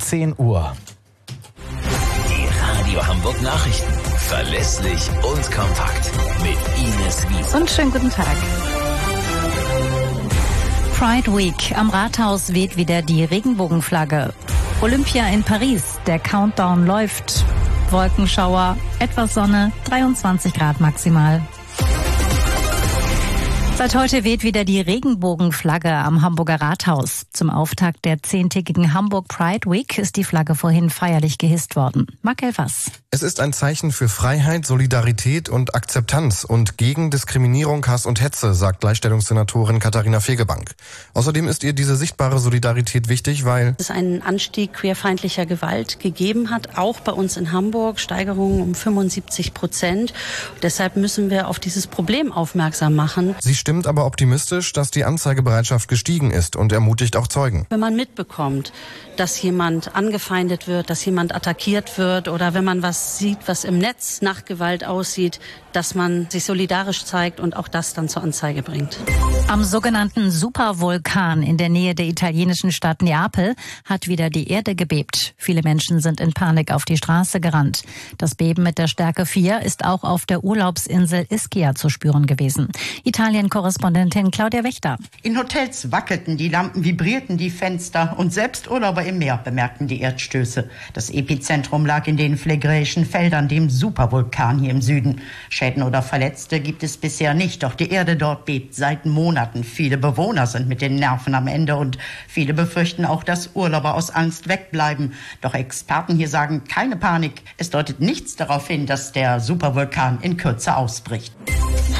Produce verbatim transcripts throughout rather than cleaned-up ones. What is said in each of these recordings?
zehn Uhr. Die Radio Hamburg Nachrichten. Verlässlich und kompakt. Mit Ines Wiese. Und schönen guten Tag. Pride Week. Am Rathaus weht wieder die Regenbogenflagge. Olympia in Paris. Der Countdown läuft. Wolkenschauer, etwas Sonne, dreiundzwanzig Grad maximal. Seit heute weht wieder die Regenbogenflagge am Hamburger Rathaus. Zum Auftakt der zehntägigen Hamburg Pride Week ist die Flagge vorhin feierlich gehisst worden. Marc Elfers. Es ist ein Zeichen für Freiheit, Solidarität und Akzeptanz und gegen Diskriminierung, Hass und Hetze, sagt Gleichstellungssenatorin Katharina Fegebank. Außerdem ist ihr diese sichtbare Solidarität wichtig, weil es einen Anstieg queerfeindlicher Gewalt gegeben hat, auch bei uns in Hamburg, Steigerungen um fünfundsiebzig Prozent. Deshalb müssen wir auf dieses Problem aufmerksam machen. Sie stimmt aber optimistisch, dass die Anzeigebereitschaft gestiegen ist und ermutigt auch Zeugen. Wenn man mitbekommt, dass jemand angefeindet wird, dass jemand attackiert wird oder wenn man was sieht, was im Netz nach Gewalt aussieht, dass man sich solidarisch zeigt und auch das dann zur Anzeige bringt. Am sogenannten Supervulkan in der Nähe der italienischen Stadt Neapel hat wieder die Erde gebebt. Viele Menschen sind in Panik auf die Straße gerannt. Das Beben mit der Stärke vier ist auch auf der Urlaubsinsel Ischia zu spüren gewesen. Italien-Korrespondentin Claudia Wächter. In Hotels wackelten die Lampen, vibrierten die Fenster und selbst Urlauber im Meer bemerkten die Erdstöße. Das Epizentrum lag in den phlegräischen Feldern, dem Supervulkan hier im Süden. Schäden oder Verletzte gibt es bisher nicht, doch die Erde dort bebt seit Monaten. Viele Bewohner sind mit den Nerven am Ende und viele befürchten auch, dass Urlauber aus Angst wegbleiben. Doch Experten hier sagen, keine Panik. Es deutet nichts darauf hin, dass der Supervulkan in Kürze ausbricht. Die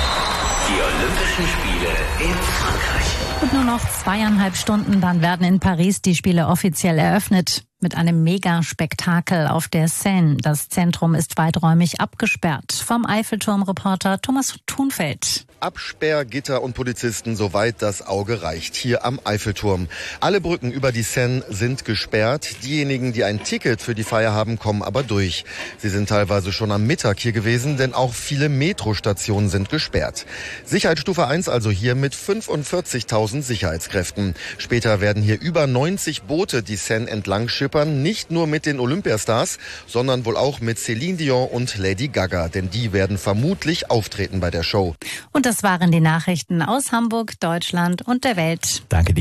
Olympischen Spiele in Frankreich. Und nur noch zweieinhalb Stunden, dann werden in Paris die Spiele offiziell eröffnet. Mit einem Megaspektakel auf der Seine. Das Zentrum ist weiträumig abgesperrt. Vom Eiffelturm-Reporter Thomas Thunfeld. Absperrgitter und Polizisten, soweit das Auge reicht, hier am Eiffelturm. Alle Brücken über die Seine sind gesperrt. Diejenigen, die ein Ticket für die Feier haben, kommen aber durch. Sie sind teilweise schon am Mittag hier gewesen, denn auch viele Metrostationen sind gesperrt. Sicherheitsstufe eins also hier mit fünfundvierzigtausend Sicherheitskräften. Später werden hier über neunzig Boote die Seine entlang schippern. Nicht nur mit den Olympiastars, sondern wohl auch mit Celine Dion und Lady Gaga, denn die werden vermutlich auftreten bei der Show. Und das waren die Nachrichten aus Hamburg, Deutschland und der Welt. Danke dir.